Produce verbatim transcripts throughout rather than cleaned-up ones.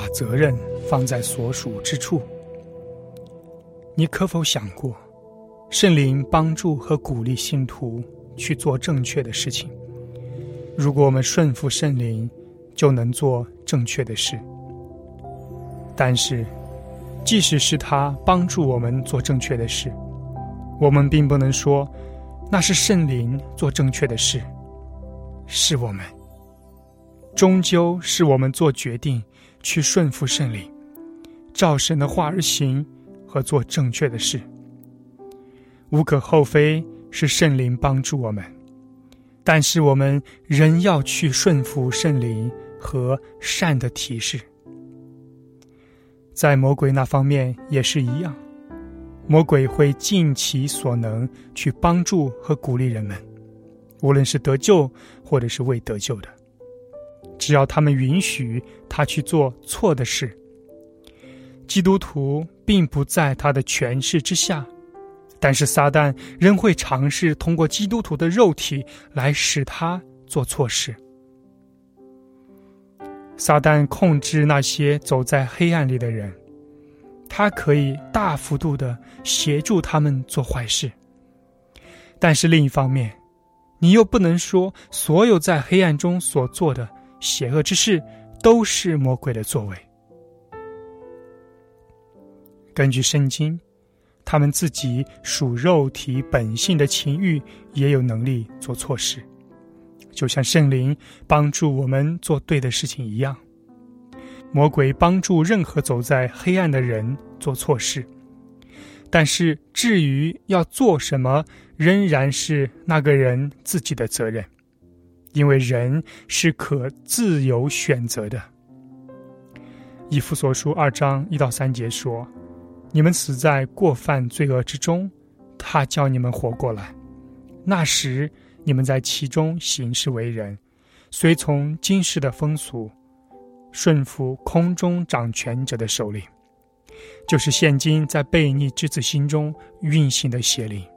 把责任放在所属之处。你可否想过，圣灵帮助和鼓励信徒去做正确的事情，如果我们顺服圣灵，就能做正确的事。但是即使是他帮助我们做正确的事，我们并不能说那是圣灵做正确的事，是我们。终究是我们做决定去顺服圣灵，照神的话而行和做正确的事。无可厚非是圣灵帮助我们，但是我们仍要去顺服圣灵和善的提示。在魔鬼那方面也是一样，魔鬼会尽其所能去帮助和鼓励人们，无论是得救或者是未得救的，只要他们允许他去做错的事。基督徒并不在他的权势之下，但是撒旦仍会尝试通过基督徒的肉体来使他做错事。撒旦控制那些走在黑暗里的人，他可以大幅度地协助他们做坏事。但是另一方面，你又不能说所有在黑暗中所做的邪恶之事都是魔鬼的作为。根据圣经，他们自己属肉体本性的情欲也有能力做错事，就像圣灵帮助我们做对的事情一样。魔鬼帮助任何走在黑暗的人做错事，但是至于要做什么，仍然是那个人自己的责任，因为人是可自由选择的。以弗所书二章一到三节说，你们死在过犯罪恶之中，他叫你们活过来。那时你们在其中行事为人，随从今世的风俗，顺服空中掌权者的首领，就是现今在悖逆之子心中运行的邪灵。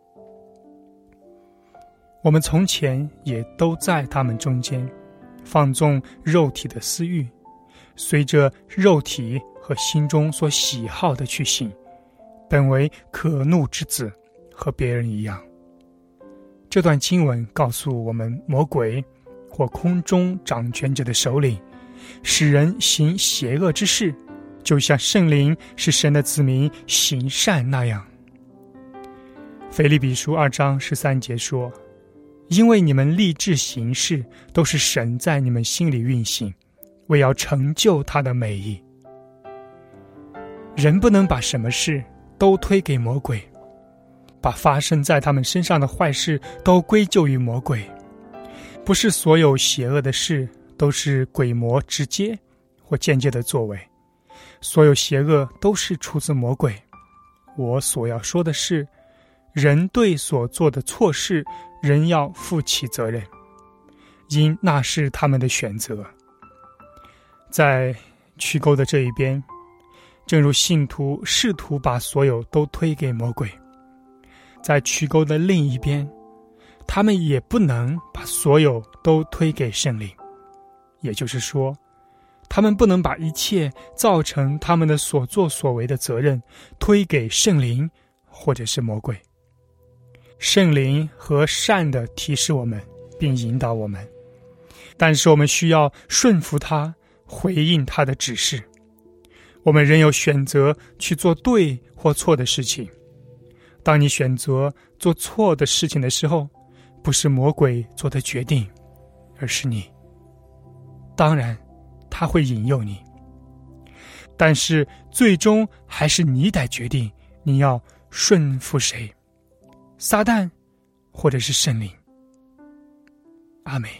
我们从前也都在他们中间，放纵肉体的私欲，随着肉体和心中所喜好的去行，本为可怒之子，和别人一样。这段经文告诉我们，魔鬼或空中掌权者的首领使人行邪恶之事，就像圣灵使神的子民行善那样。腓立比书二章十三节说，因为你们立志行事，都是神在你们心里运行，为要成就他的美意。人不能把什么事都推给魔鬼，把发生在他们身上的坏事都归咎于魔鬼。不是所有邪恶的事都是鬼魔直接或间接的作为，所有邪恶都是出自魔鬼。我所要说的是，人对所做的错事仍要负起责任，因那是他们的选择。在曲沟的这一边，正如信徒试图把所有都推给魔鬼，在曲沟的另一边，他们也不能把所有都推给圣灵。也就是说，他们不能把一切造成他们的所作所为的责任推给圣灵或者是魔鬼。圣灵和善的提示我们并引导我们，但是我们需要顺服他，回应他的指示。我们仍有选择去做对或错的事情。当你选择做错的事情的时候，不是魔鬼做的决定，而是你。当然他会引诱你，但是最终还是你得决定你要顺服谁，撒旦或者是圣灵。阿们。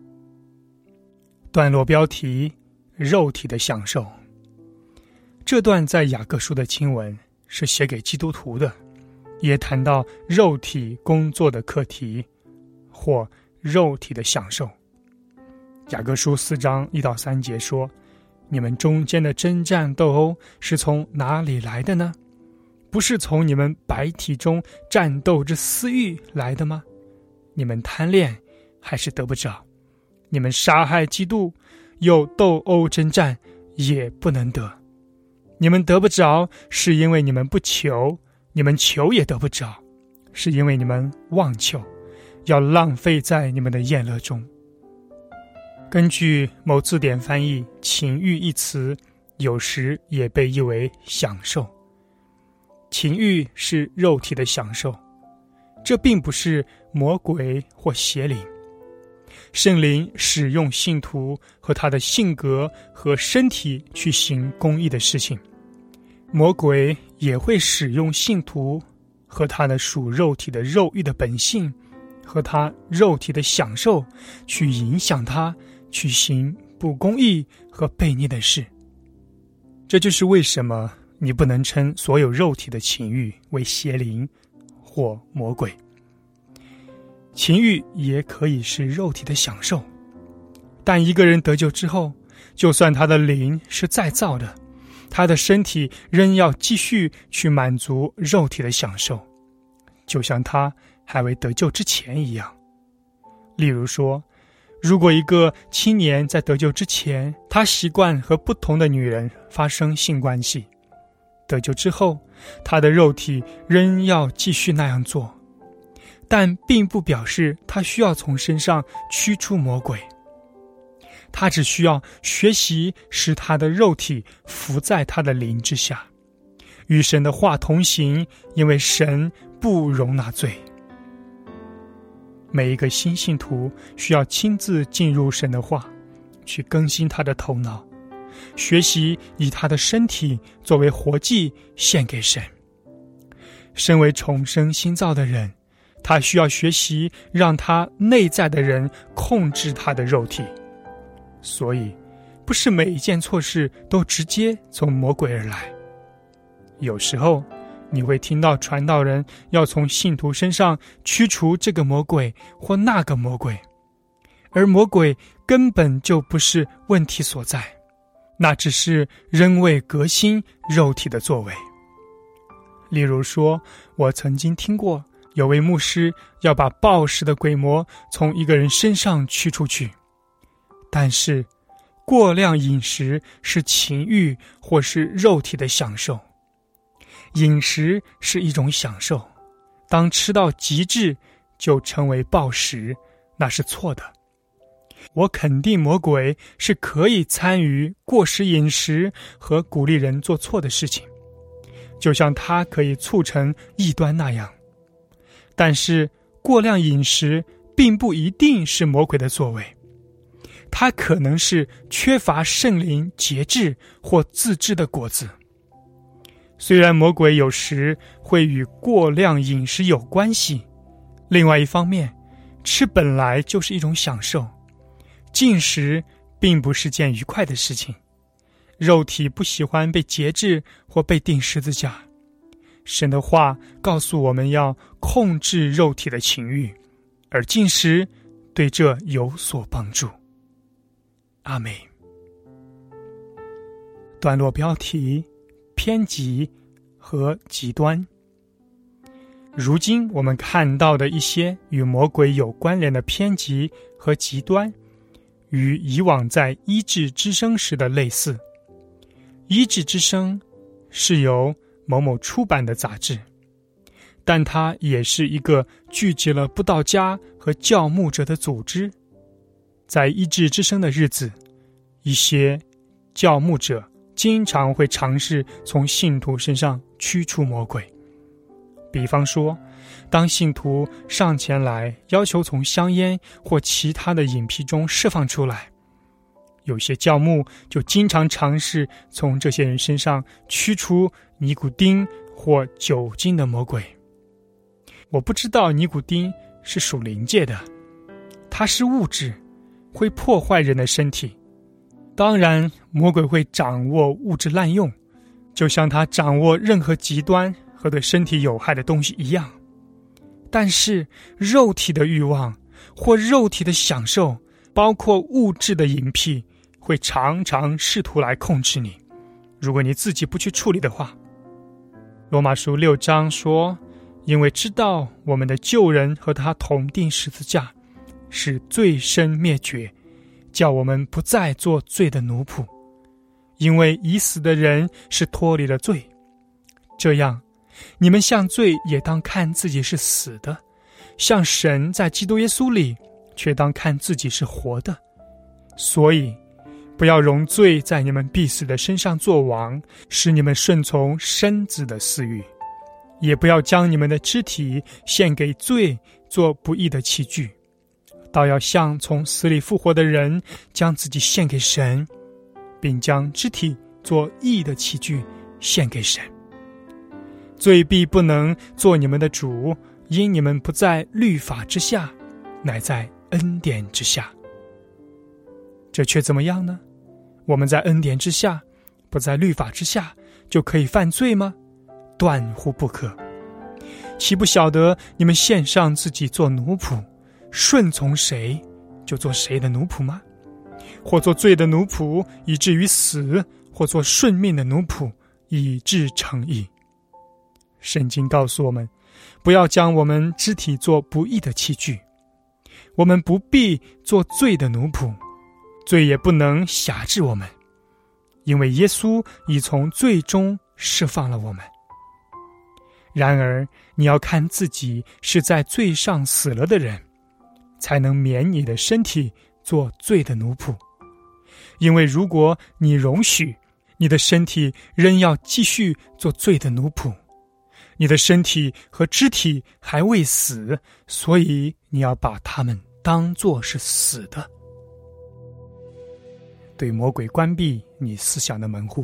段落标题：肉体的享受。这段在雅各书的经文是写给基督徒的，也谈到肉体工作的课题或肉体的享受。雅各书四章一到三节说，你们中间的征战斗殴是从哪里来的呢？不是从你们白体中战斗之私欲来的吗？你们贪恋还是得不着？你们杀害基督，又斗殴征战， 也不能得。你们得不着，是因为你们不求；你们求也得不着，是因为你们妄求，要浪费在你们的宴乐中。根据某字典翻译，情欲一词有时也被译为享受。情欲是肉体的享受，这并不是魔鬼或邪灵。圣灵使用信徒和他的性格和身体去行公义的事情，魔鬼也会使用信徒和他的属肉体的肉欲的本性和他肉体的享受去影响他去行不公义和悖逆的事。这就是为什么你不能称所有肉体的情欲为邪灵或魔鬼。情欲也可以是肉体的享受，但一个人得救之后，就算他的灵是再造的，他的身体仍要继续去满足肉体的享受，就像他还未得救之前一样。例如说，如果一个青年在得救之前，他习惯和不同的女人发生性关系，得救之后，他的肉体仍要继续那样做，但并不表示他需要从身上驱出魔鬼。他只需要学习使他的肉体伏在他的灵之下，与神的话同行，因为神不容纳罪。每一个新信徒需要亲自进入神的话，去更新他的头脑，学习以他的身体作为活祭献给神。身为重生新造的人，他需要学习让他内在的人控制他的肉体。所以不是每一件错事都直接从魔鬼而来。有时候你会听到传道人要从信徒身上驱除这个魔鬼或那个魔鬼，而魔鬼根本就不是问题所在，那只是人为革新肉体的作为。例如说，我曾经听过有位牧师要把暴食的鬼魔从一个人身上驱出去，但是过量饮食是情欲或是肉体的享受。饮食是一种享受，当吃到极致就成为暴食，那是错的。我肯定魔鬼是可以参与过食饮食和鼓励人做错的事情，就像它可以促成异端那样。但是过量饮食并不一定是魔鬼的作为，它可能是缺乏圣灵节制或自制的果子。虽然魔鬼有时会与过量饮食有关系，另外一方面，吃本来就是一种享受，进食并不是件愉快的事情。肉体不喜欢被节制或被钉十字架。神的话告诉我们要控制肉体的情欲，而进食对这有所帮助。阿们。段落标题：偏激和极端。如今我们看到的一些与魔鬼有关联的偏激和极端，与以往在医治之声时的类似。医治之声是由某某出版的杂志，但它也是一个聚集了布道家和教牧者的组织。在医治之声的日子，一些教牧者经常会尝试从信徒身上驱除魔鬼。比方说，当信徒上前来要求从香烟或其他的瘾癖中释放出来，有些教牧就经常尝试从这些人身上驱除尼古丁或酒精的魔鬼。我不知道尼古丁是属灵界的，它是物质，会破坏人的身体。当然，魔鬼会掌握物质滥用，就像他掌握任何极端和对身体有害的东西一样。但是肉体的欲望或肉体的享受，包括物质的瘾癖，会常常试图来控制你，如果你自己不去处理的话。罗马书六章说，因为知道我们的旧人和他同钉十字架，使罪身灭绝，叫我们不再做罪的奴仆。 因为已死的人是脱离了罪。这样，你们向罪也当看自己是死的，向神在基督耶稣里却当看自己是活的。所以不要容罪在你们必死的身上作王，使你们顺从身子的私欲，也不要将你们的肢体献给罪做不义的器具，倒要像从死里复活的人，将自己献给神，并将肢体做义的器具献给神。罪必不能做你们的主，因你们不在律法之下，乃在恩典之下。这却怎么样呢？我们在恩典之下，不在律法之下，就可以犯罪吗？断乎不可。岂不晓得你们献上自己做奴仆，顺从谁，就做谁的奴仆吗？或做罪的奴仆，以至于死；或做顺命的奴仆，以致成义。圣经告诉我们，不要将我们肢体做不义的器具。我们不必做罪的奴仆，罪也不能辖制我们，因为耶稣已从罪中释放了我们。然而你要看自己是在罪上死了的人，才能免你的身体做罪的奴仆。因为如果你容许，你的身体仍要继续做罪的奴仆。你的身体和肢体还未死，所以你要把它们当作是死的。对魔鬼关闭你思想的门户。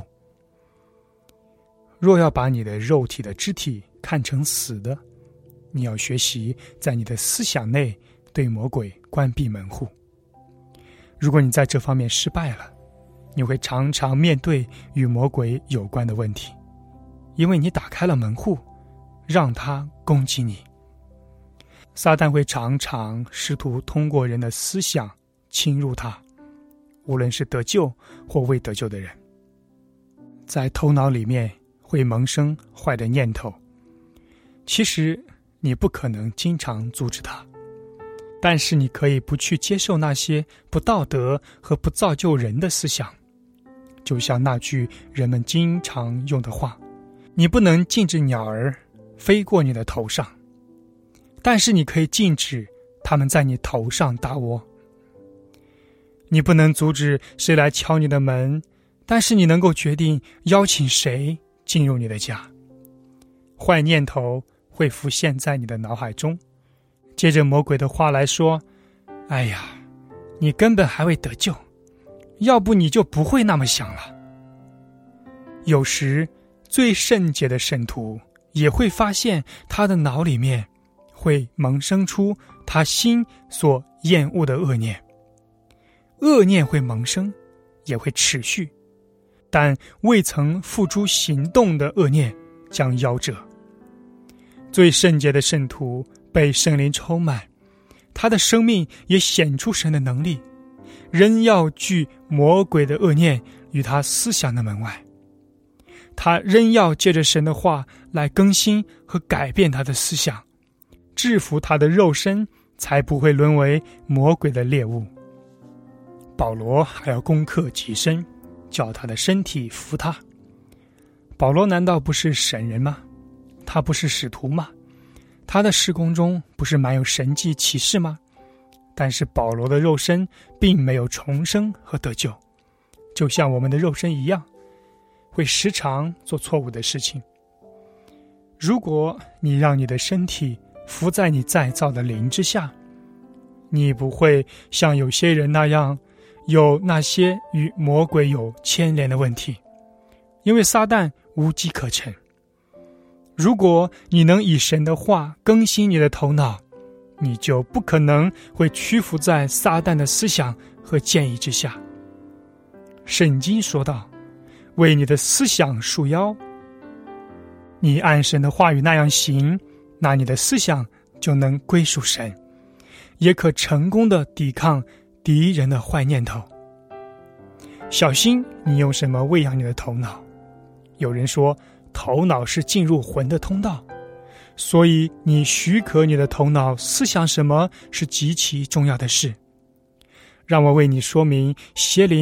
若要把你的肉体的肢体看成死的，你要学习在你的思想内对魔鬼关闭门户。如果你在这方面失败了，你会常常面对与魔鬼有关的问题，因为你打开了门户，让他攻击你。撒旦会常常试图通过人的思想侵入他，无论是得救或未得救的人。在头脑里面会萌生坏的念头，其实你不可能经常阻止他，但是你可以不去接受那些不道德和不造就人的思想。就像那句人们经常用的话，你不能禁止鸟儿飞过你的头上，但是你可以禁止它们在你头上搭窝。你不能阻止谁来敲你的门，但是你能够决定邀请谁进入你的家。坏念头会浮现在你的脑海中，接着魔鬼的话来说，哎呀，你根本还未得救，要不你就不会那么想了。有时最圣洁的圣徒也会发现他的脑里面会萌生出他心所厌恶的恶念。恶念会萌生，也会持续，但未曾付诸行动的恶念将夭折。最圣洁的圣徒被圣灵充满，他的生命也显出神的能力，仍要拒魔鬼的恶念与他思想的门外。他仍要借着神的话来更新和改变他的思想，制服他的肉身，才不会沦为魔鬼的猎物。保罗还要攻克己身，叫他的身体服他。保罗难道不是神人吗？他不是使徒吗？他的事工中不是满有神迹奇事吗？但是保罗的肉身并没有重生和得救，就像我们的肉身一样，会时常做错误的事情。如果你让你的身体伏在你再造的灵之下，你不会像有些人那样有那些与魔鬼有牵连的问题，因为撒旦无机可乘。如果你能以神的话更新你的头脑，你就不可能会屈服在撒旦的思想和建议之下。圣经说道，为你的思想束腰。你按神的话语那样行，那你的思想就能归属神，也可成功地抵抗敌人的坏念头。小心你用什么喂养你的头脑。有人说头脑是进入魂的通道，所以你许可你的头脑思想什么是极其重要的事。让我为你说明邪灵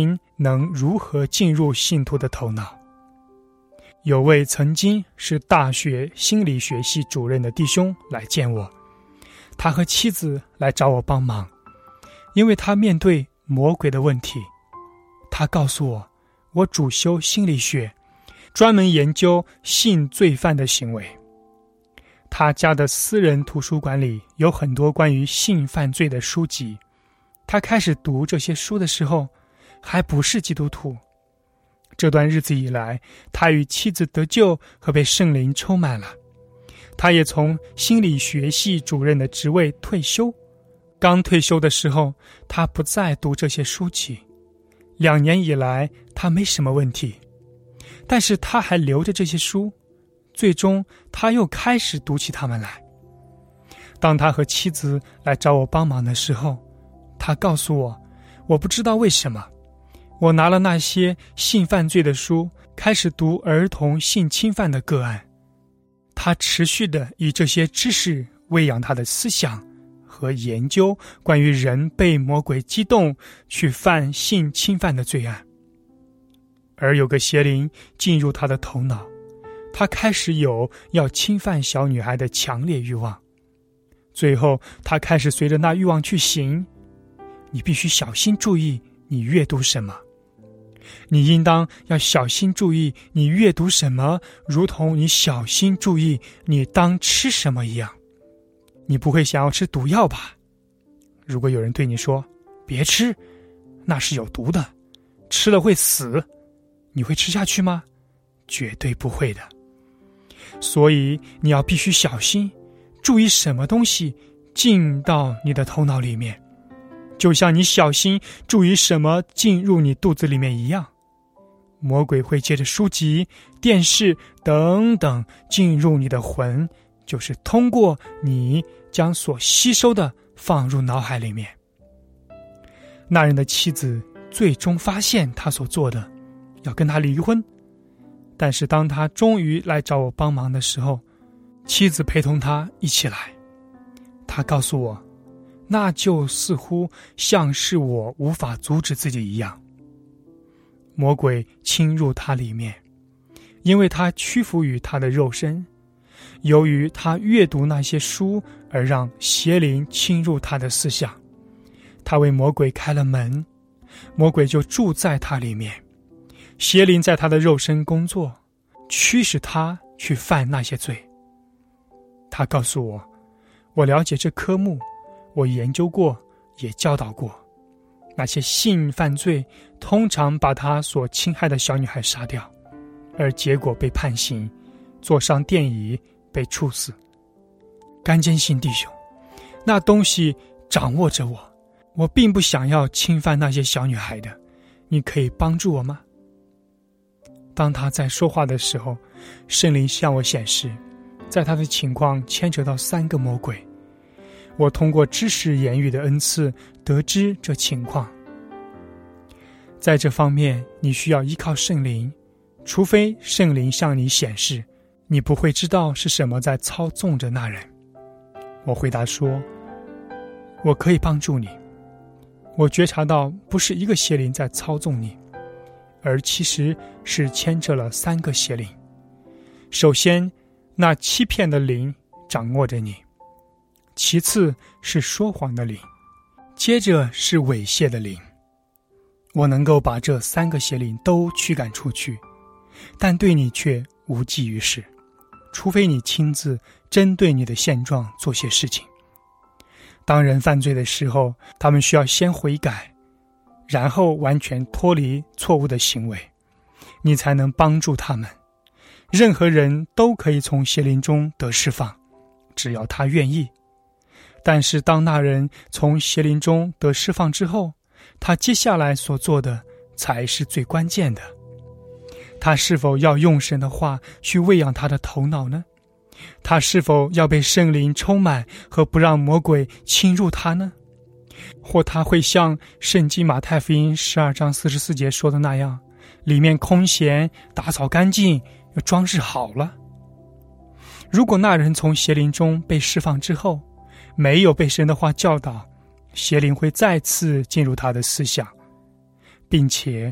能如何进入信徒的头脑。有位曾经是大学心理学系主任的弟兄来见我，他和妻子来找我帮忙，因为他面对魔鬼的问题。他告诉我，我主修心理学，专门研究性罪犯的行为。他家的私人图书馆里有很多关于性犯罪的书籍，他开始读这些书的时候还不是基督徒。这段日子以来，他与妻子得救和被圣灵充满了。他也从心理学系主任的职位退休。刚退休的时候，他不再读这些书籍。两年以来，他没什么问题，但是他还留着这些书，最终他又开始读起它们来。当他和妻子来找我帮忙的时候，他告诉我，我不知道为什么我拿了那些性犯罪的书，开始读儿童性侵犯的个案。他持续地以这些知识喂养他的思想和研究关于人被魔鬼激动去犯性侵犯的罪案。而有个邪灵进入他的头脑，他开始有要侵犯小女孩的强烈欲望。最后他开始随着那欲望去行。你必须小心注意你阅读什么，你应当要小心注意你阅读什么，如同你小心注意你当吃什么一样。你不会想要吃毒药吧？如果有人对你说别吃，那是有毒的，吃了会死，你会吃下去吗？绝对不会的。所以你要必须小心注意什么东西进到你的头脑里面，就像你小心注意什么进入你肚子里面一样。魔鬼会借着书籍、电视等等进入你的魂，就是通过你将所吸收的放入脑海里面。那人的妻子最终发现他所做的，要跟他离婚。但是当他终于来找我帮忙的时候，妻子陪同他一起来。他告诉我，那就似乎像是我无法阻止自己一样。魔鬼侵入他里面，因为他屈服于他的肉身，由于他阅读那些书而让邪灵侵入他的思想。他为魔鬼开了门，魔鬼就住在他里面，邪灵在他的肉身工作，驱使他去犯那些罪。他告诉我，我了解这科目，我研究过，也教导过。那些性犯罪通常把他所侵害的小女孩杀掉，而结果被判刑，坐上电椅，被处死。干坚信弟兄，那东西掌握着我，我并不想要侵犯那些小女孩的，你可以帮助我吗？当他在说话的时候，圣灵向我显示，在他的情况牵扯到三个魔鬼。我通过知识言语的恩赐得知这情况。在这方面，你需要依靠圣灵，除非圣灵向你显示，你不会知道是什么在操纵着那人。我回答说，我可以帮助你。我觉察到不是一个邪灵在操纵你，而其实是牵扯了三个邪灵。首先，那欺骗的灵掌握着你，其次是说谎的灵，接着是猥亵的灵。我能够把这三个邪灵都驱赶出去，但对你却无济于事，除非你亲自针对你的现状做些事情。当人犯罪的时候，他们需要先悔改，然后完全脱离错误的行为，你才能帮助他们。任何人都可以从邪灵中得释放，只要他愿意。但是当那人从邪灵中得释放之后，他接下来所做的才是最关键的。他是否要用神的话去喂养他的头脑呢？他是否要被圣灵充满和不让魔鬼侵入他呢？或他会像圣经马太福音十二章四十四节说的那样，里面空闲，打扫干净，又装饰好了。如果那人从邪灵中被释放之后，没有被神的话教导，邪灵会再次进入他的思想，并且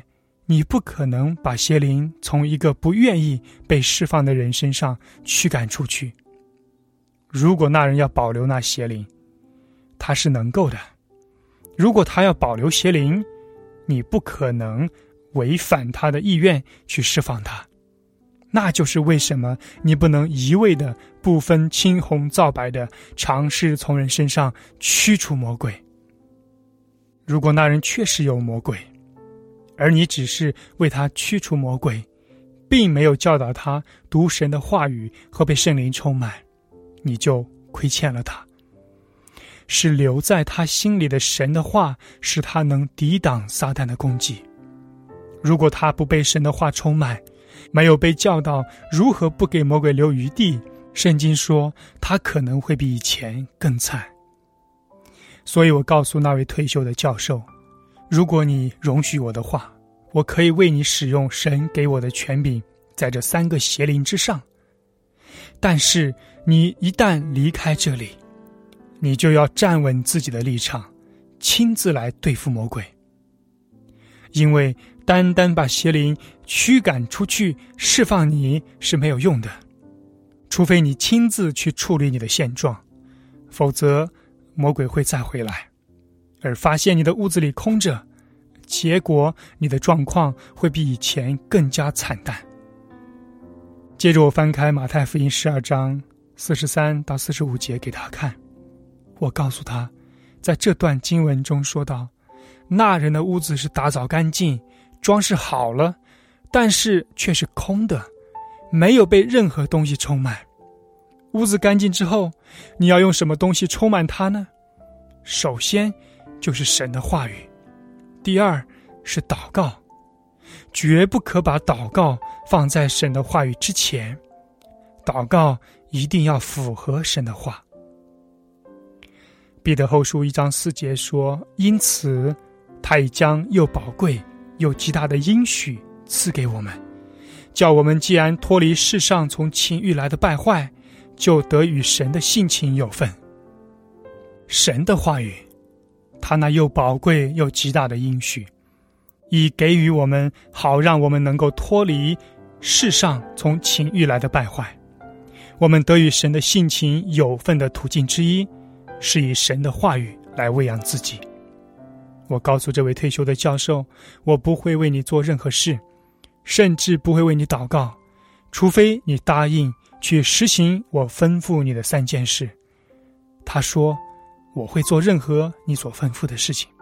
你不可能把邪灵从一个不愿意被释放的人身上驱赶出去。如果那人要保留那邪灵，他是能够的；如果他要保留邪灵，你不可能违反他的意愿去释放他。那就是为什么你不能一味的不分青红皂白的尝试从人身上驱除魔鬼。如果那人确实有魔鬼，而你只是为他驱除魔鬼，并没有教导他读神的话语和被圣灵充满，你就亏欠了他。是留在他心里的神的话，使他能抵挡撒旦的攻击。如果他不被神的话充满，没有被教导如何不给魔鬼留余地，圣经说他可能会比以前更惨。所以我告诉那位退休的教授，如果你容许我的话，我可以为你使用神给我的权柄在这三个邪灵之上。但是你一旦离开这里，你就要站稳自己的立场，亲自来对付魔鬼。因为单单把邪灵驱赶出去释放你是没有用的，除非你亲自去处理你的现状，否则魔鬼会再回来，而发现你的屋子里空着，结果你的状况会比以前更加惨淡。接着我翻开马太福音十二章四十三到四十五节给他看，我告诉他，在这段经文中说到，那人的屋子是打扫干净，装饰好了，但是却是空的，没有被任何东西充满。屋子干净之后，你要用什么东西充满它呢？首先就是神的话语，第二是祷告，绝不可把祷告放在神的话语之前，祷告一定要符合神的话。彼得后书一章四节说，因此他已将又宝贵又极大的应许赐给我们，叫我们既然脱离世上从情欲来的败坏，就得与神的性情有份。神的话语，他那又宝贵又极大的应许，以给予我们，好让我们能够脱离世上从情欲来的败坏。我们得与神的性情有份的途径之一，是以神的话语来喂养自己。我告诉这位退休的教授，我不会为你做任何事，甚至不会为你祷告，除非你答应去实行我吩咐你的三件事。他说，我会做任何你所吩咐的事情。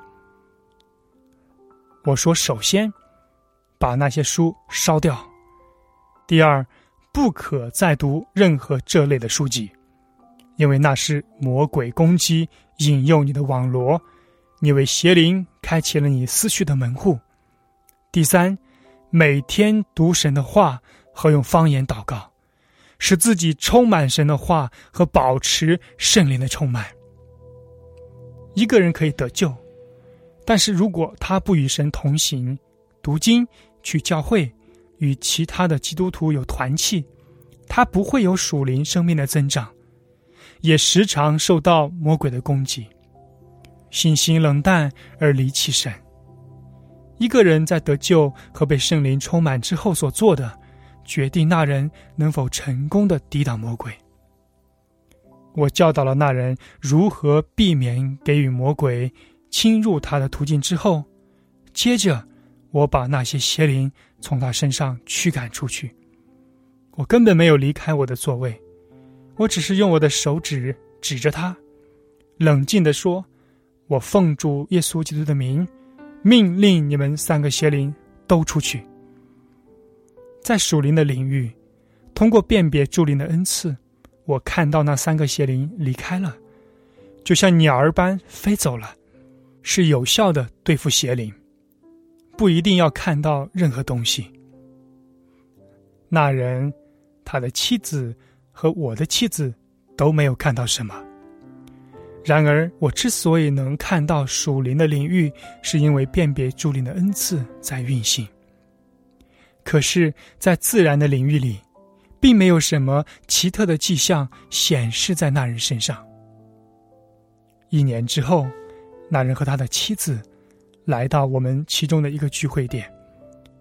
我说，首先把那些书烧掉，第二，不可再读任何这类的书籍，因为那是魔鬼攻击引诱你的网罗，你为邪灵开启了你思绪的门户。第三，每天读神的话和用方言祷告，使自己充满神的话和保持圣灵的充满。一个人可以得救，但是如果他不与神同行，读经，去教会，与其他的基督徒有团契，他不会有属灵生命的增长，也时常受到魔鬼的攻击，信心冷淡而离弃神。一个人在得救和被圣灵充满之后所做的，决定那人能否成功地抵挡魔鬼。我教导了那人如何避免给予魔鬼侵入他的途径之后，接着我把那些邪灵从他身上驱赶出去。我根本没有离开我的座位，我只是用我的手指指着他，冷静地说，我奉主耶稣基督的名，命令你们三个邪灵都出去。在属灵的领域，通过辨别诸灵的恩赐，我看到那三个邪灵离开了，就像鸟儿般飞走了，是有效的对付邪灵，不一定要看到任何东西。那人，他的妻子和我的妻子都没有看到什么。然而我之所以能看到属灵的领域，是因为辨别诸灵的恩赐在运行。可是在自然的领域里，并没有什么奇特的迹象显示在那人身上。一年之后，那人和他的妻子来到我们其中的一个聚会点，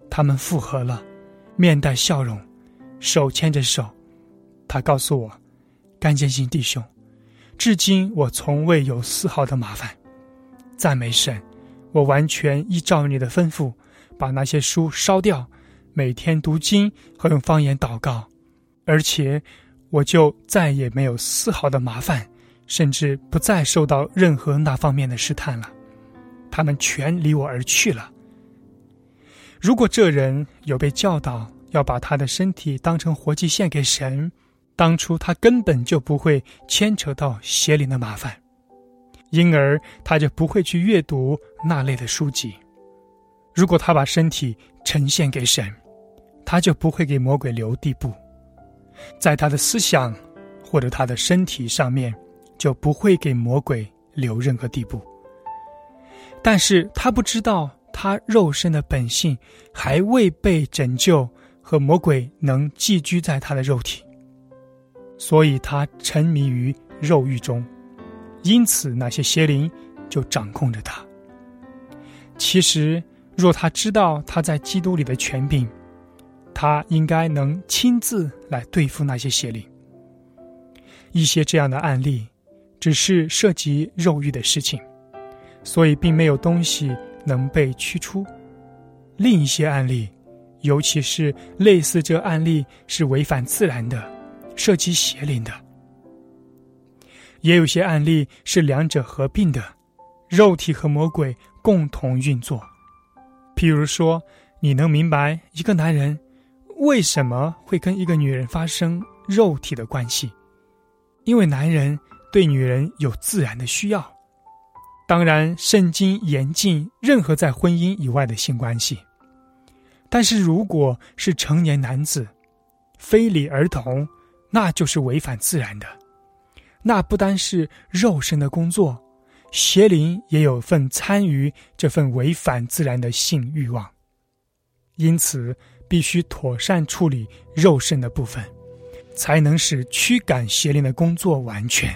他们复合了，面带笑容，手牵着手。他告诉我，甘建新弟兄，至今我从未有丝毫的麻烦。赞美神，我完全依照你的吩咐，把那些书烧掉，每天读经和用方言祷告，而且我就再也没有丝毫的麻烦，甚至不再受到任何那方面的试探了。他们全离我而去了。如果这人有被教导要把他的身体当成活祭献给神，当初他根本就不会牵扯到邪灵的麻烦，因而他就不会去阅读那类的书籍。如果他把身体呈现给神，他就不会给魔鬼留地步，在他的思想或者他的身体上面就不会给魔鬼留任何地步。但是他不知道他肉身的本性还未被拯救，和魔鬼能寄居在他的肉体，所以他沉迷于肉欲中，因此那些邪灵就掌控着他。其实若他知道他在基督里的权柄，他应该能亲自来对付那些邪灵。一些这样的案例只是涉及肉欲的事情，所以并没有东西能被驱出。另一些案例，尤其是类似这案例是违反自然的，涉及邪灵的。也有些案例是两者合并的，肉体和魔鬼共同运作。譬如说，你能明白一个男人为什么会跟一个女人发生肉体的关系？因为男人对女人有自然的需要。当然，圣经严禁任何在婚姻以外的性关系。但是如果是成年男子，非礼儿童，那就是违反自然的。那不单是肉身的工作，邪灵也有份参与这份违反自然的性欲望。因此，必须妥善处理肉身的部分，才能使驱赶邪灵的工作完全。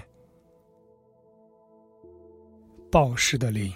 暴食的灵。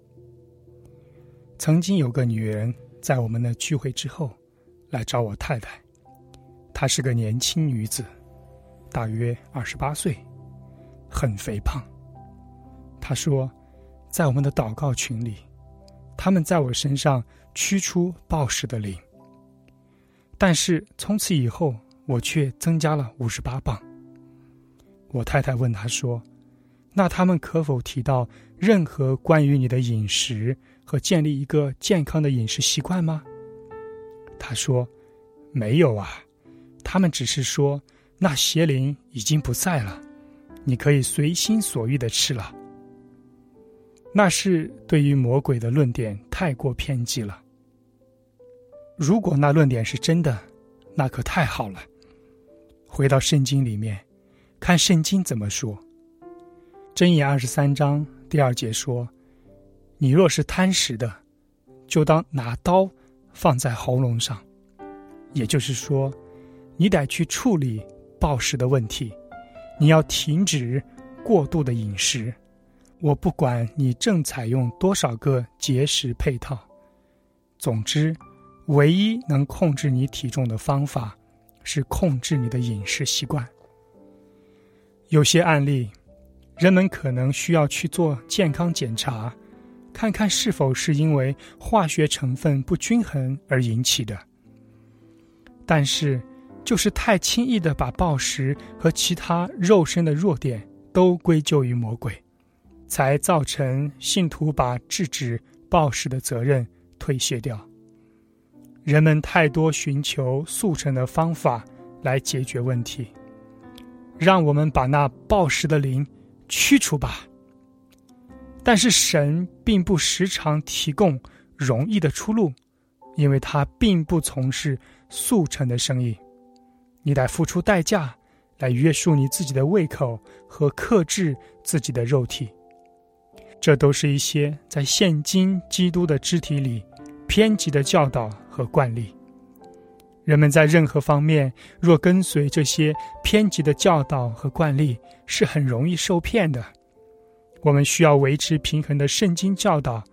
曾经有个女人在我们的聚会之后来找我太太，她是个年轻女子，大约二十八岁，很肥胖。她说，在我们的祷告群里，他们在我身上驱出暴食的灵，但是从此以后我却增加了五十八磅。我太太问她说，那他们可否提到任何关于你的饮食和建立一个健康的饮食习惯吗？他说，没有啊，他们只是说那邪灵已经不在了，你可以随心所欲地吃了。那是对于魔鬼的论点太过偏激了。如果那论点是真的，那可太好了。回到圣经里面，看圣经怎么说。箴言二十三章第二节说，你若是贪食的，就当拿刀放在喉咙上。也就是说，你得去处理暴食的问题，你要停止过度的饮食。我不管你正采用多少个节食配套，总之，唯一能控制你体重的方法是控制你的饮食习惯。有些案例，人们可能需要去做健康检查，看看是否是因为化学成分不均衡而引起的。但是，就是太轻易地把暴食和其他肉身的弱点都归咎于魔鬼，才造成信徒把制止暴食的责任推卸掉。人们太多寻求速成的方法来解决问题，让我们把那暴食的灵驱除吧。但是神并不时常提供容易的出路，因为他并不从事速成的生意。你得付出代价来约束你自己的胃口和克制自己的肉体。这都是一些在现今基督的肢体里偏激的教导和惯例。人们在任何方面若跟随这些偏激的教导和惯例，是很容易受骗的。我们需要维持平衡的圣经教导，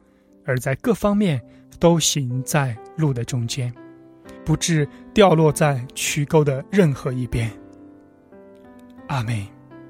而在各方面都行在路的中间，不致掉落在渠沟的任何一边。阿们。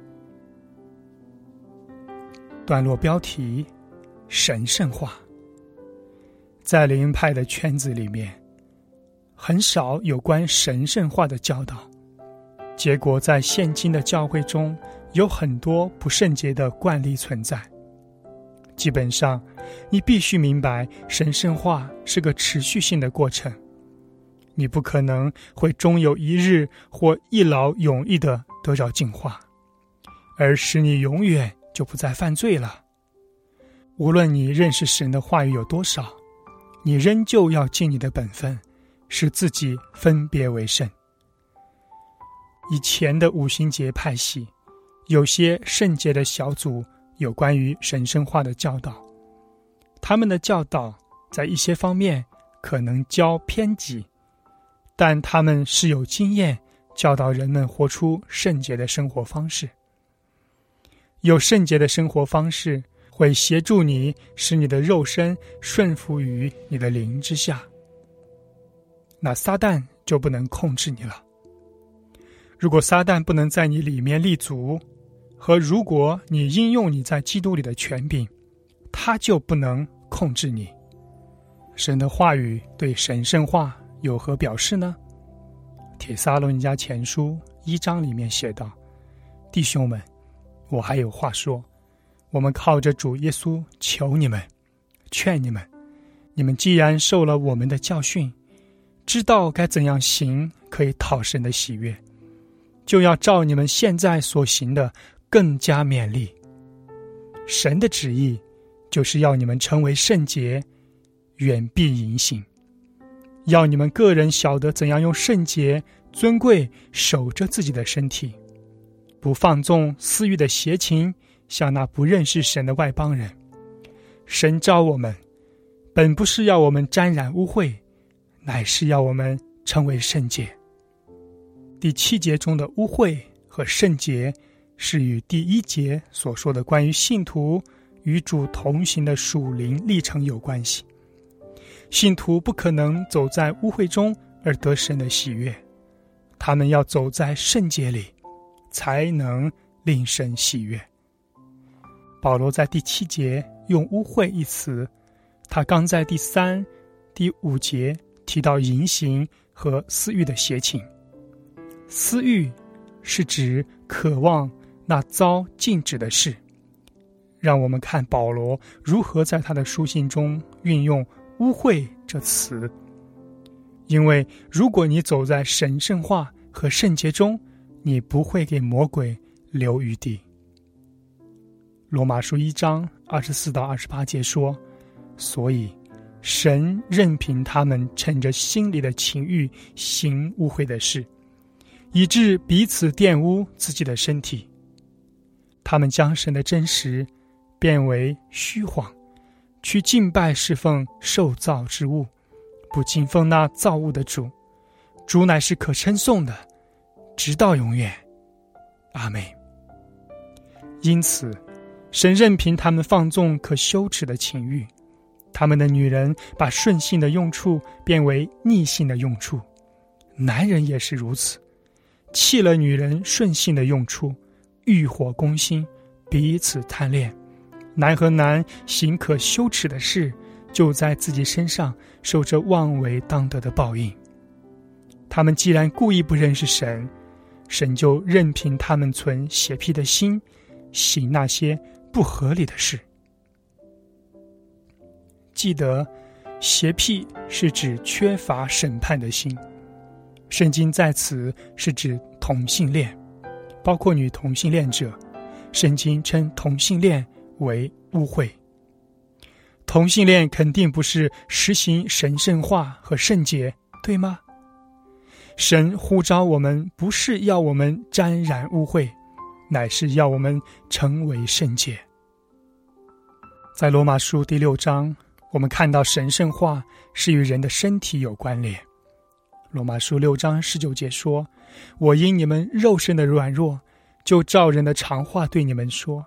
段落标题：神圣化。在灵恩派的圈子里面，很少有关神圣化的教导，结果在现今的教会中有很多不圣洁的惯例存在。基本上你必须明白，神圣化是个持续性的过程，你不可能会终有一日或一劳永逸地得着净化，而使你永远就不再犯罪了。无论你认识神的话语有多少，你仍旧要尽你的本分，使自己分别为圣。以前的五旬节派系，有些圣洁的小组有关于神圣化的教导，他们的教导在一些方面可能较偏激，但他们是有经验教导人们活出圣洁的生活方式。有圣洁的生活方式会协助你，使你的肉身顺服于你的灵之下，那撒旦就不能控制你了。如果撒旦不能在你里面立足，和如果你应用你在基督里的权柄，他就不能控制你。神的话语对神圣化有何表示呢？帖撒罗尼迦前书一章里面写道：弟兄们，我还有话说，我们靠着主耶稣求你们，劝你们，你们既然受了我们的教训，知道该怎样行可以讨神的喜悦，就要照你们现在所行的更加勉励。神的旨意就是要你们成为圣洁，远避淫行，要你们个人晓得怎样用圣洁尊贵守着自己的身体，不放纵私欲的邪情，像那不认识神的外邦人。神召我们，本不是要我们沾染污秽，乃是要我们成为圣洁。第七节中的污秽和圣洁，是与第一节所说的关于信徒与主同行的属灵历程有关系。信徒不可能走在污秽中而得神的喜悦，他们要走在圣洁里，才能令神喜悦。保罗在第七节用污秽一词，他刚在第三、第五节提到淫行和私欲的邪情。私欲是指渴望那遭禁止的事。让我们看保罗如何在他的书信中运用污秽这词。因为如果你走在神圣化和圣洁中，你不会给魔鬼留余地。罗马书一章二十四到二十八节说，所以神任凭他们趁着心里的情欲行污秽的事，以致彼此玷污自己的身体。他们将神的真实变为虚谎，去敬拜侍奉受造之物，不敬奉那造物的主。主乃是可称颂的，直到永远。阿们。因此神任凭他们放纵可羞耻的情欲，他们的女人把顺性的用处变为逆性的用处，男人也是如此，弃了女人顺性的用处，欲火攻心，彼此贪恋。男和男行可羞耻的事，就在自己身上受着妄为当得的报应。他们既然故意不认识神，神就任凭他们存邪僻的心，行那些不合理的事。记得，邪僻是指缺乏审判的心。圣经在此是指同性恋，包括女同性恋者。圣经称同性恋为污秽。同性恋肯定不是实行神圣化和圣洁，对吗？神呼召我们，不是要我们沾染污秽，乃是要我们成为圣洁。在罗马书第六章，我们看到神圣化是与人的身体有关联。罗马书六章十九节说，我因你们肉身的软弱，就照人的常话对你们说，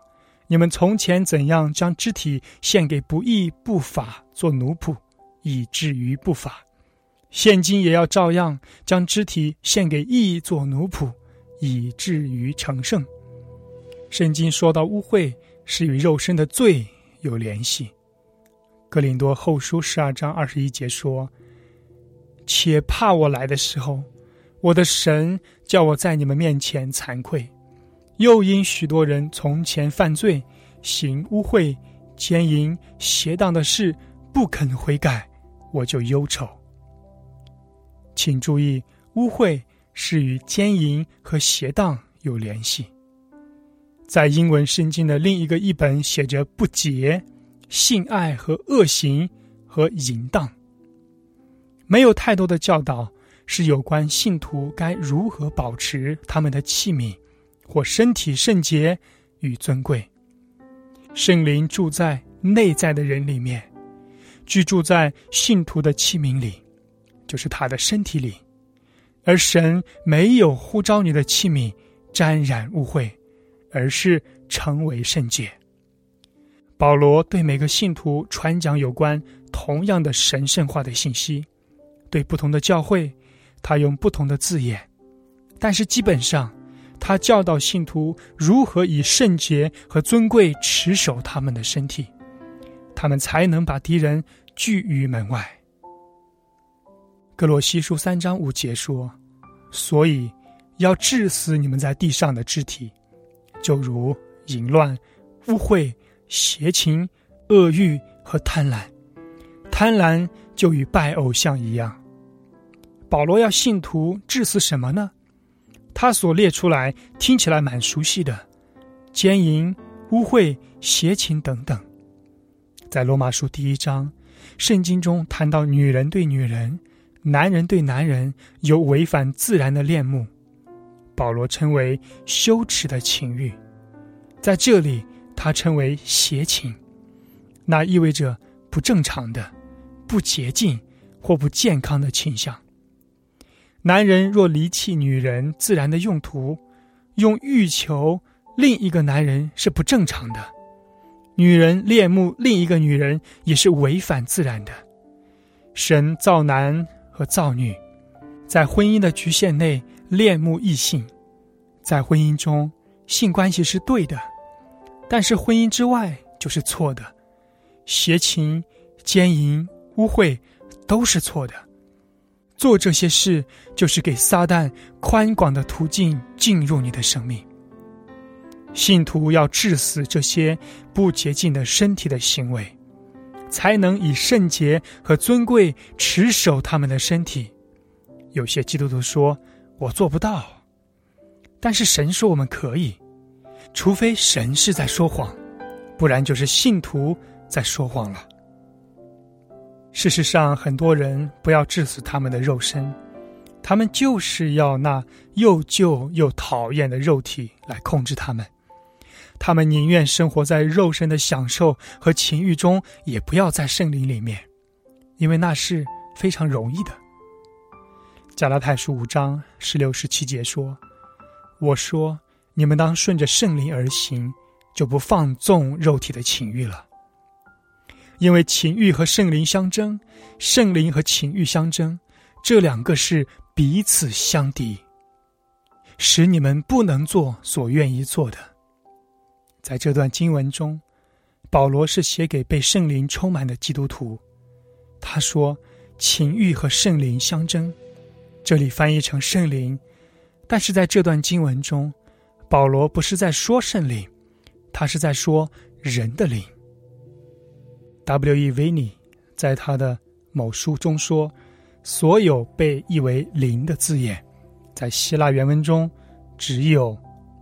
你们从前怎样将肢体献给不义不法做奴仆，以至于不法，现今也要照样将肢体献给义做奴仆，以至于成圣。圣经说到污秽是与肉身的罪有联系。哥林多后书十二章二十一节说，且怕我来的时候，我的神叫我在你们面前惭愧，又因许多人从前犯罪，行污秽、奸淫、邪荡的事，不肯悔改，我就忧愁。请注意，污秽是与奸淫和邪荡有联系。在英文圣经的另一个译本写着不洁、性爱和恶行和淫荡。没有太多的教导是有关信徒该如何保持他们的器皿或身体圣洁与尊贵。圣灵住在内在的人里面，居住在信徒的器皿里，就是他的身体里，而神没有呼召你的器皿沾染污秽，而是成为圣洁。保罗对每个信徒传讲有关同样的神圣化的信息，对不同的教会他用不同的字眼，但是基本上他教导信徒如何以圣洁和尊贵持守他们的身体，他们才能把敌人拒于门外。哥罗西书三章五节说，所以要治死你们在地上的肢体，就如淫乱、污秽、邪情、恶欲和贪婪。贪婪就与拜偶像一样。保罗要信徒治死什么呢？他所列出来听起来蛮熟悉的，奸淫、污秽、邪情等等。在罗马书第一章，圣经中谈到女人对女人、男人对男人有违反自然的恋慕，保罗称为羞耻的情欲，在这里他称为邪情，那意味着不正常的、不洁净或不健康的倾向。男人若离弃女人自然的用途，用欲求另一个男人是不正常的，女人恋慕另一个女人也是违反自然的。神造男和造女，在婚姻的局限内恋慕异性，在婚姻中性关系是对的，但是婚姻之外就是错的，邪情、奸淫、污秽都是错的。做这些事就是给撒旦宽广的途径进入你的生命。信徒要治死这些不洁净的身体的行为，才能以圣洁和尊贵持守他们的身体。有些基督徒说，我做不到，但是神说我们可以，除非神是在说谎，不然就是信徒在说谎了。事实上，很多人不要治死他们的肉身，他们就是要那又旧又讨厌的肉体来控制他们。他们宁愿生活在肉身的享受和情欲中，也不要在圣灵里面，因为那是非常容易的。加拉太书五章十六十七节说，我说你们当顺着圣灵而行，就不放纵肉体的情欲了。因为情欲和圣灵相争，圣灵和情欲相争，这两个是彼此相敌，使你们不能做所愿意做的。在这段经文中，保罗是写给被圣灵充满的基督徒。他说情欲和圣灵相争，这里翻译成圣灵，但是在这段经文中，保罗不是在说圣灵，他是在说人的灵。W E 维尼在他的某书中说，所有被译为灵的字眼，在希腊原文中只有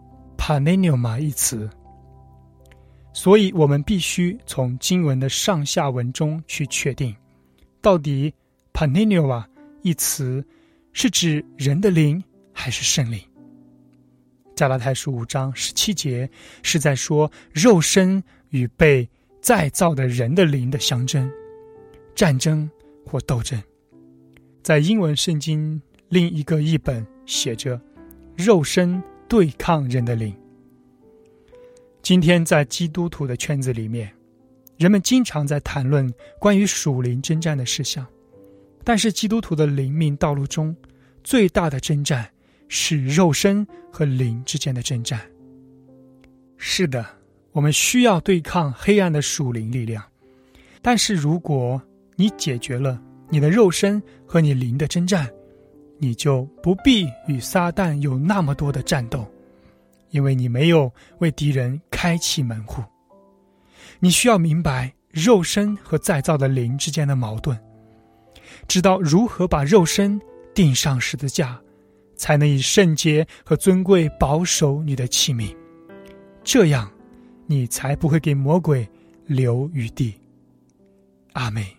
paneuma 一词，所以我们必须从经文的上下文中去确定，到底 paneuma 一词是指人的灵还是圣灵。加拉太书五章十七节是在说肉身与被再造的人的灵的相争、战争或斗争。在英文圣经另一个译本写着肉身对抗人的灵。 今天在基督徒的圈子里面，人们经常在谈论关于属灵征战的事项，但是基督徒的灵命道路中最大的征战是肉身和灵之间的征战。是的，我们需要对抗黑暗的属灵力量，但是如果你解决了你的肉身和你灵的征战，你就不必与撒旦有那么多的战斗，因为你没有为敌人开启门户。你需要明白肉身和再造的灵之间的矛盾，知道如何把肉身钉上十字架，才能以圣洁和尊贵保守你的器皿，这样你才不会给魔鬼留余地。阿们。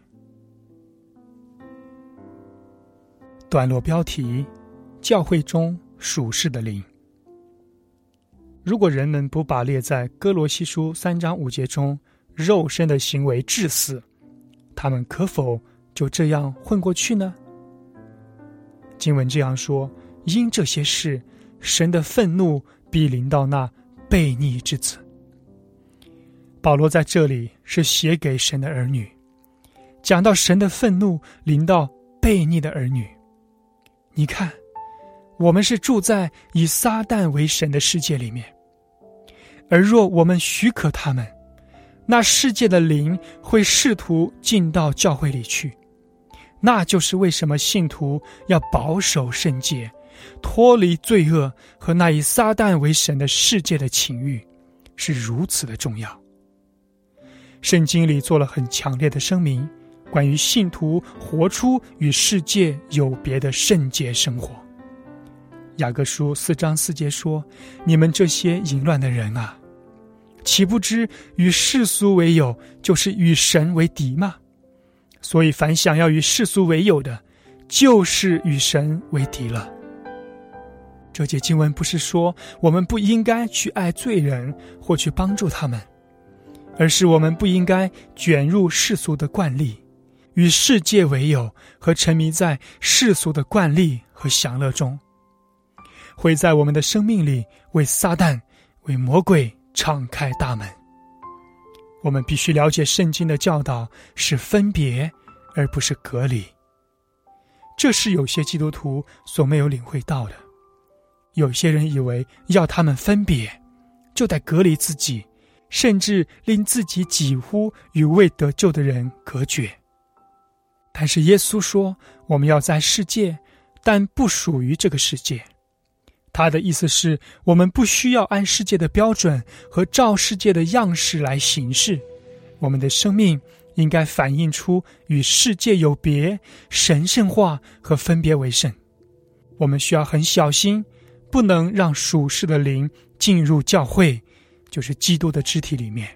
段落标题：教会中属世的灵。如果人们不把列在哥罗西书三章五节中肉身的行为治死，他们可否就这样混过去呢？经文这样说：因这些事，神的愤怒必临到那悖逆之子。保罗在这里是写给神的儿女，讲到神的愤怒临到悖逆的儿女。你看，我们是住在以撒旦为神的世界里面，而若我们许可他们，那世界的灵会试图进到教会里去。那就是为什么信徒要保守圣洁，脱离罪恶和那以撒旦为神的世界的情欲，是如此的重要。圣经里做了很强烈的声明，关于信徒活出与世界有别的圣洁生活。雅各书四章四节说：你们这些淫乱的人啊，岂不知与世俗为友，就是与神为敌吗？所以凡想要与世俗为友的，就是与神为敌了。这节经文不是说我们不应该去爱罪人或去帮助他们，而是我们不应该卷入世俗的惯例，与世界为友，和沉迷在世俗的惯例和享乐中，会在我们的生命里为撒旦、为魔鬼敞开大门。我们必须了解圣经的教导是分别，而不是隔离。这是有些基督徒所没有领会到的。有些人以为要他们分别，就得隔离自己，甚至令自己几乎与未得救的人隔绝。但是耶稣说，我们要在世界，但不属于这个世界。他的意思是，我们不需要按世界的标准和照世界的样式来行事，我们的生命应该反映出与世界有别、神圣化和分别为圣。我们需要很小心，不能让属世的灵进入教会，就是基督的肢体里面。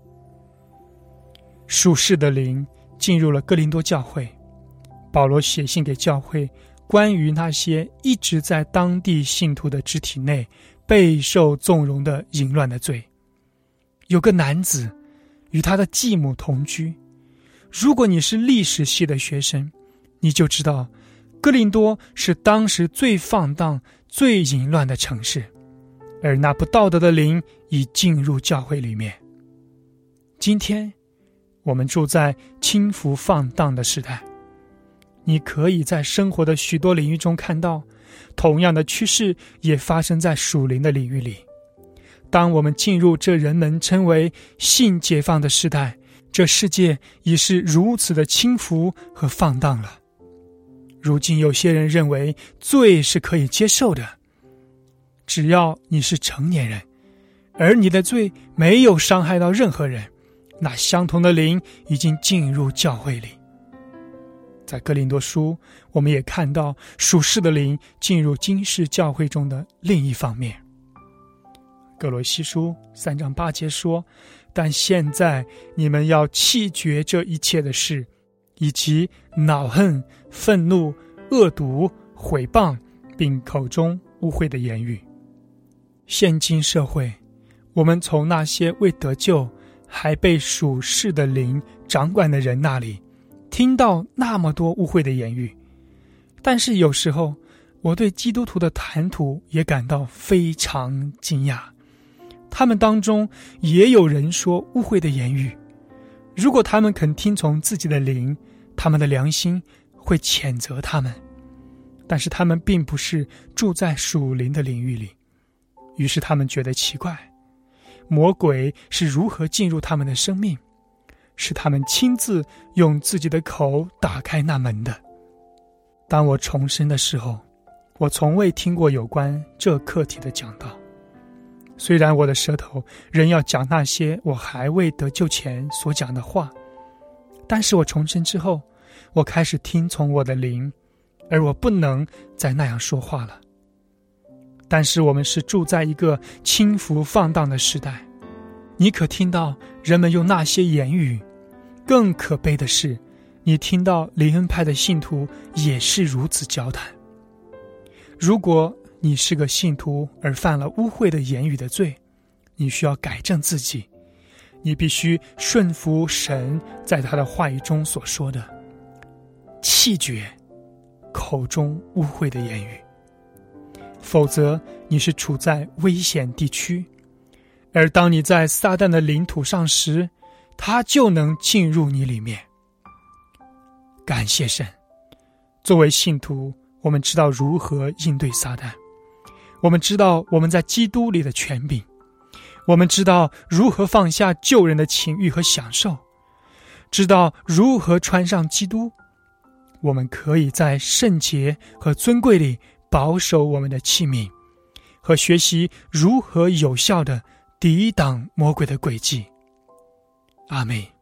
属世的灵进入了哥林多教会，保罗写信给教会，关于那些一直在当地信徒的肢体内备受纵容的淫乱的罪。有个男子与他的继母同居，如果你是历史系的学生，你就知道哥林多是当时最放荡、最淫乱的城市，而那不道德的灵已进入教会里面。今天我们住在轻浮放荡的时代，你可以在生活的许多领域中看到，同样的趋势也发生在属灵的领域里。当我们进入这人们称为性解放的时代，这世界已是如此的轻浮和放荡了。如今有些人认为罪是可以接受的，只要你是成年人，而你的罪没有伤害到任何人，那相同的灵已经进入教会里。在哥林多书，我们也看到属世的灵进入今世教会中的另一方面。哥罗西书三章八节说：但现在你们要弃绝这一切的事，以及恼恨、愤怒、恶毒、毁谤，并口中污秽的言语。现今社会，我们从那些未得救还被属世的灵掌管的人那里听到那么多污秽的言语，但是有时候我对基督徒的谈吐也感到非常惊讶。 他们当中也有人说污秽的言语。如果他们肯听从自己的灵，他们的良心会谴责他们，但是他们并不是住在属灵的领域里。于是他们觉得奇怪，魔鬼是如何进入他们的生命，是他们亲自用自己的口打开那门的。当我重生的时候，我从未听过有关这课题的讲道。虽然我的舌头仍要讲那些我还未得救前所讲的话，但是我重生之后，我开始听从我的灵，而我不能再那样说话了。但是我们是住在一个轻浮放荡的时代，你可听到人们用那些言语，更可悲的是，你听到灵恩派的信徒也是如此交谈。如果你是个信徒而犯了污秽的言语的罪，你需要改正自己，你必须顺服神在他的话语中所说的，弃绝口中污秽的言语，否则你是处在危险地区，而当你在撒旦的领土上时，他就能进入你里面。感谢神，作为信徒，我们知道如何应对撒旦，我们知道我们在基督里的权柄，我们知道如何放下救人的情欲和享受，知道如何穿上基督。我们可以在圣洁和尊贵里保守我们的器皿，和学习如何有效地抵挡魔鬼的诡计。阿们。